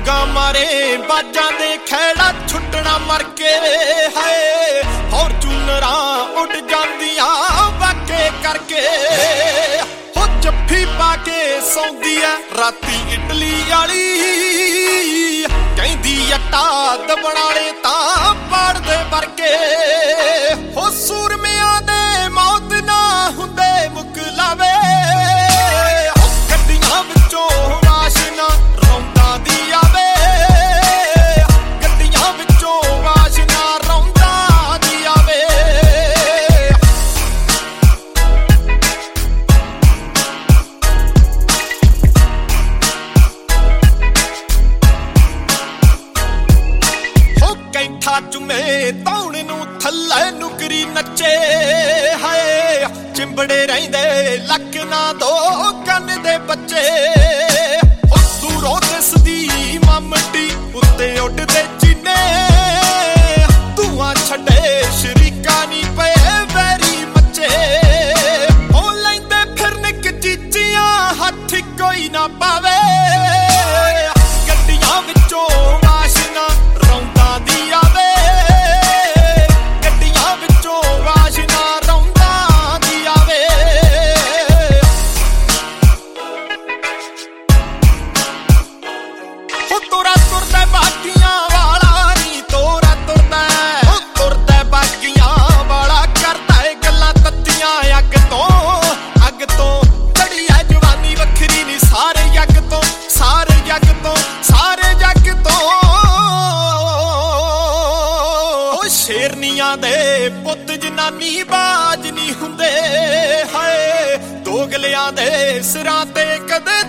ਡਾਂਗਾ ਮਾਰੇ ਬਾਜਾਂ ਦੇ ਖੈੜਾ ਛੁੱਟਣਾ ਮਰ ਕੇ ਹੈ ਫੋਰਚੂਨਰਾਂ ਉੱਡ ਜਾਂਦੀਆਂ ਵਾਕੇ ਕਰਕੇ ਹੋ ਜੱਫੀ ਪਾ ਕੇ ਸੌਂਦੀ ਐ ਰਾਤੀ ਇਟਲੀ ਵਾਲੀ ਕਹਿੰਦੀ ਅੱਟਾ ਦਬਣ ਵਾਲੇ ਤਾਂ ਪਾੜਦੇ ਵਰਗੇ ਹੋ ਸੂਰਮਿਆਂ ਦੇ ਮੌਤ ਨਾ ਹੁੰਦੇ ਮੁੱਕ ਲਾਵੇ ਗੱਡੀਆਂ ਵਿੱਚੋਂ ਵਾਸ਼ਨਾ ਰੌਂਦਾਂ ਦੀ ਆਵੇ ਗੱਡੀਆਂ ਵਿੱਚੋਂ ਵਾਸ਼ਨਾ ਰੌਂਦਾਂ ਦੀ ਆਵੇ ਹੋ ਕੈਂਠਾ ਚੁੰਮੇ ਤੌਣ ਨੂੰ ਥੱਲੇ ਨੁਕਰੀ ਨੱਚੇ ਹਾਏ ਚਿੰਬੜੇ ਰਹਿੰਦੇ ਲੱਕ ਨਾ ਦੋ ਕੰਨ ਦੇ ਬੱਚੇ ਦੂਰੋਂ ਦਿਸਦੀ ਮਾਮਟੀ ਉੱਤੇ ਉੱਡਦੇ ਚੀਨੇ ਧੂਆਂ ਛੱਡੇ ਸ਼ਰੀਕਾ ਨੀ ਪਏ ਵੈਰੀ ਮੱਚੇ ਹੋ ਲੈਂਦੇ ਫਿਰਨ ਕਚੀਚੀਆਂ ਹੱਥ ਕੋਈ ਨਾ ਪਾਵੇ ਗੱਡੀਆਂ ਵਿੱਚੋਂ ਵਾਸ਼ਨਾ ਰੌਂਦਾਂ ਦੀ ਆਵੇ ਗੱਡੀਆਂ ਵਿੱਚੋਂ ਵਾਸ਼ਨਾ ਰੌਂਦਾਂ ਦੀ ਆਵੇ ਹੋ ਤੋਰਾ ਤੁਰਦਾ ਬਾਗੀਆਂ ਵਾਲਾ ਨੀ ਤੋਰਾ ਤੁਰਦਾ ਬਾਗੀਆਂ ਵਾਲਾ ਕਰਦਾ ਏ ਗੱਲਾਂ ਤੱਤੀਆਂ ਅੱਗ ਤੋਂ ਚੜੀ ਐ ਜਵਾਨੀ ਵੱਖਰੀ ਨੀ ਸਾਰੇ ਜੱਗ ਤੋਂ ਸ਼ੇਰਨੀਆਂ ਦੇ ਪੁੱਤ ਜਨਾਨੀ ਬਾਜ ਨਹੀਂ ਹੁੰਦੇ ਹਾਏ ਦੋਗਲਿਆਂ ਦੇ ਸਿਰਾਂ ਤੇ ਕਦੇ